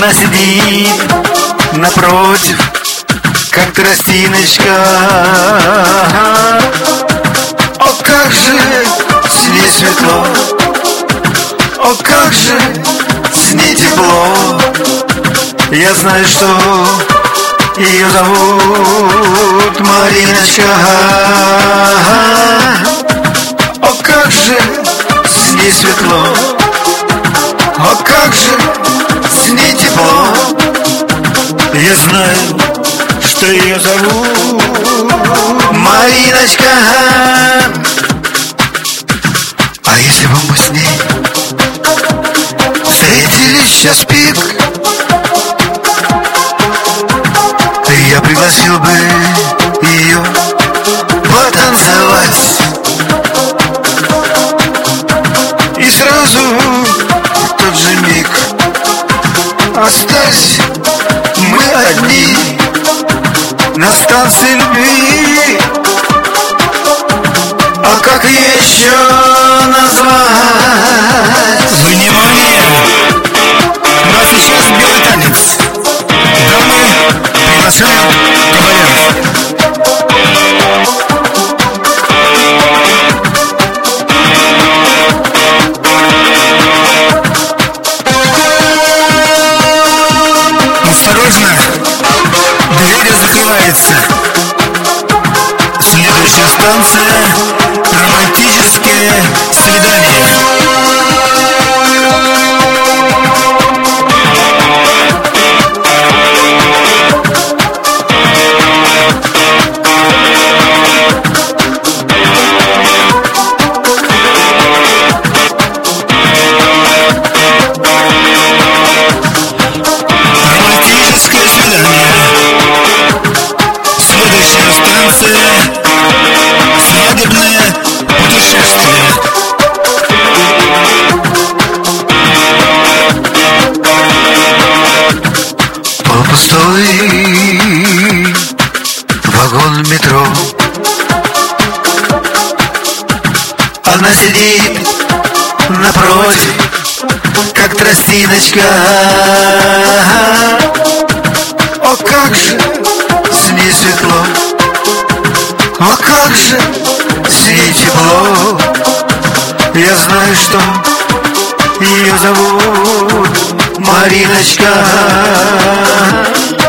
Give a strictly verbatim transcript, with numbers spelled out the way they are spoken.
Она сидит напротив, как тростиночка. О, как же с ней светло, о, как же с ней тепло. Я знаю, что ее зовут Мариночка. О, как же с ней светло, о, как же с ней тепло. Я знаю, что ее зовут Мариночка. А если бы мы с ней встретились час пик, я пригласил бы ее потанцевать, и сразу в тот же миг остались мы одни на станции любви. А как ее еще назвать? Внимание! У нас сейчас белый танец. Дамы, приглашаем кавалеров. Осторожно, двери закрываются. Следующая станция — романтическое свидание. Романтическое свидание. Следующая станция — свадебное путешествие. Полупустой вагон метро. Она сидит напротив, как тростиночка. О, как же с ней светло, о, как же с ней тепло. Я знаю, что ее зовут Мариночка.